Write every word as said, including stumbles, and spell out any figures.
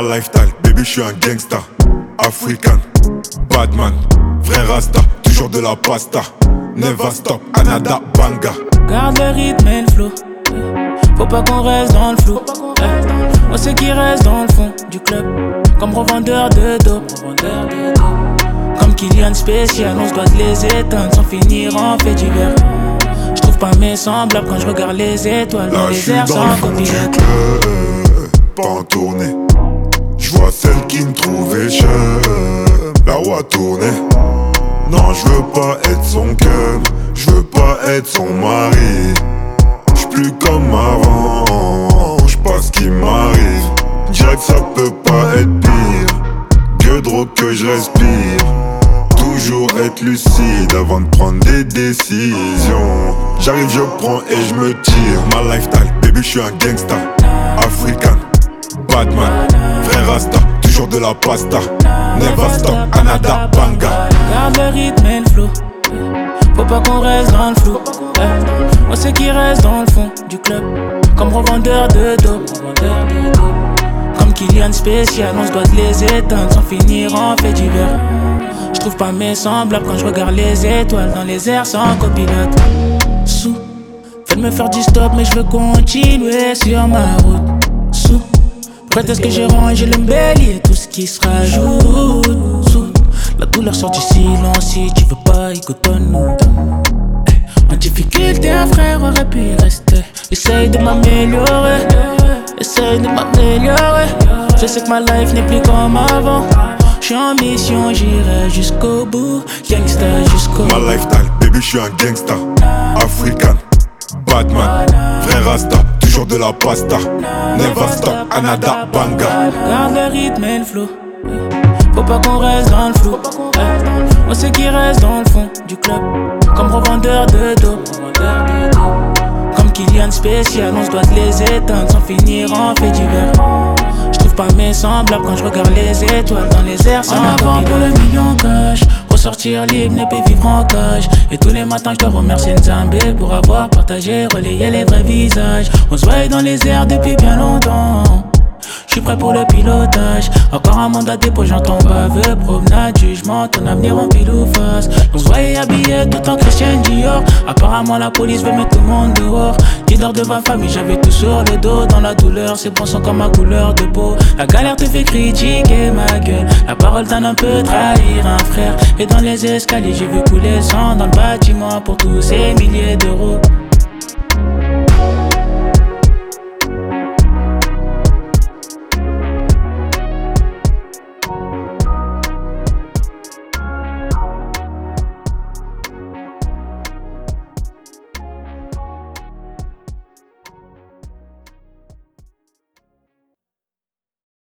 lifestyle, baby, je suis un gangsta. African, Badman, vrai Rasta, toujours de la pasta. Never stop, Anada Banga. Garde le rythme et le flow. Faut pas qu'on reste dans le flou. On sait qui reste dans le fond du club. Comme revendeur de dope. Comme Kylian spécial, on se doit de les éteindre sans finir en fait divers. J'trouve pas mes semblables quand je regarde les étoiles dans là, les airs sans copilote. Pas en tournée. J'vois celle qui me trouvait chère. La roue a tourné. Non, j'veux pas être son cœur. J'veux pas être son mari. J'suis plus comme avant. J'passe ce qui m'arrive. Dirais que ça peut pas être pire. Que drogue que je respire. Toujours être lucide avant de prendre des décisions. J'arrive, je prends et je me tire. Ma lifestyle, baby, je suis un gangsta. African, Badman, vrai Rasta, toujours de la pasta. Never stop, Anada Banga. Garde le rythme et le flow. Faut pas qu'on reste dans le flou. On sait qui reste dans le fond du club. Comme revendeur de dope. Comme Kylian spécial, on se doit de les éteindre sans finir en fait divers. J'trouve pas mes semblables quand je regarde les étoiles dans les airs sans copilote. Sous, faites me faire du stop mais je veux continuer sur ma route. Sous, prête à ce que j'ai rangé le bélier, tout ce qui se rajoute. Sous, la douleur sort du silence, si tu veux pas, écoute-nous. En difficulté, un frère aurait pu y rester. Essaye de m'améliorer, essaye de m'améliorer. Je sais que ma life n'est plus comme avant. J'suis en mission, j'irai jusqu'au bout. Gangsta jusqu'au bout. Ma lifestyle, baby, j'suis un gangsta. African, Badman, vrai Rasta, toujours de la pasta. Never stop, Anada Banga. Garde le rythme et le flow. Faut pas qu'on reste dans le flou. On sait qui reste dans le fond du club. Comme revendeur de dope. Comme Kylian spécial, on se doit de les éteindre sans finir en fait divers. J'trouve pas mes semblables quand je regarde les étoiles dans les airs sans en avant pour le million cash. Ressortir libre, ne plus vivre en cage. Et tous les matins je dois remercier Nzambé pour avoir partagé, relayé les vrais visages. On se voit dans les airs depuis bien longtemps. J'suis prêt pour le pilotage. Encore un mandat dépôt, j'entends baveux. Promenade, jugement, ton avenir en pile ou face. On se voyait habillé tout en Christian Dior. Apparemment la police veut mettre tout le monde dehors. Leader de ma famille, j'avais tout sur le dos. Dans la douleur, c'est bon sang comme ma couleur de peau. La galère te fait critiquer ma gueule. La parole d'un un peu trahir un frère. Et dans les escaliers, j'ai vu couler le sang dans le bâtiment pour tous ces milliers d'euros.